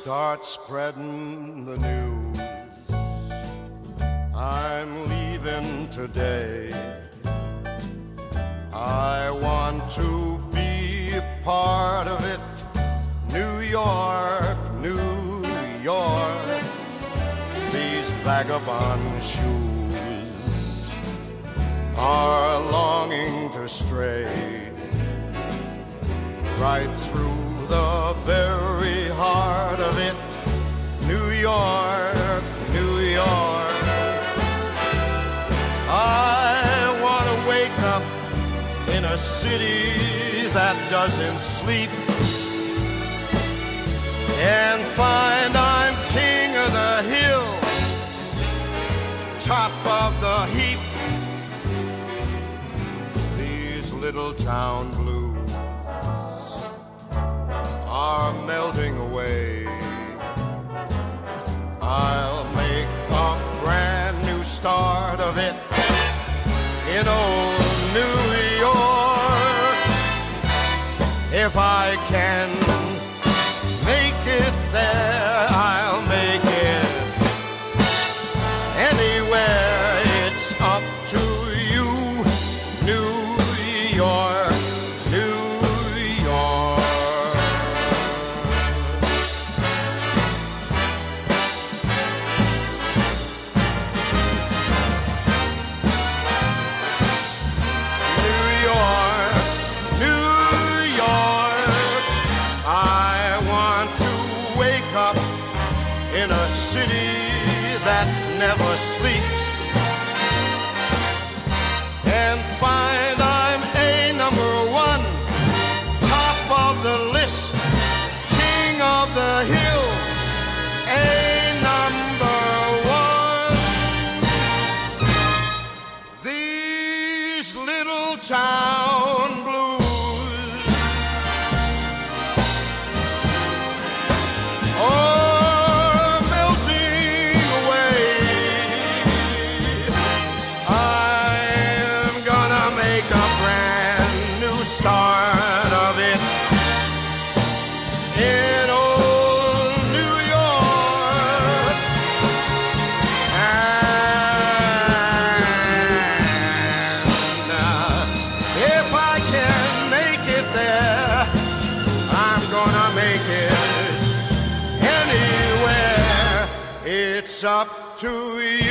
start spreading the news. I'm leaving today. I want to be a part of it. New York, New York, these vagabond shoes are longing to stray right through the very heart of it. New York, New York, I want to wake up in a city that doesn't sleep and find I'm king of the hill, top of the heap. These little town blues are melting away. I'll make a brand new start of it in old New York. If I can make it there, I'll make it anywhere. It's up to you, New York, New York. New York, New York, I want to wake up in a city that never sleeps and find I'm a number one, top of the list, king of the hill, a number one. These little town blues are melting away. I'm gonna make a brand new start of it in old New York. And if I can make it there, I'm gonna make it anywhere. It's up to you.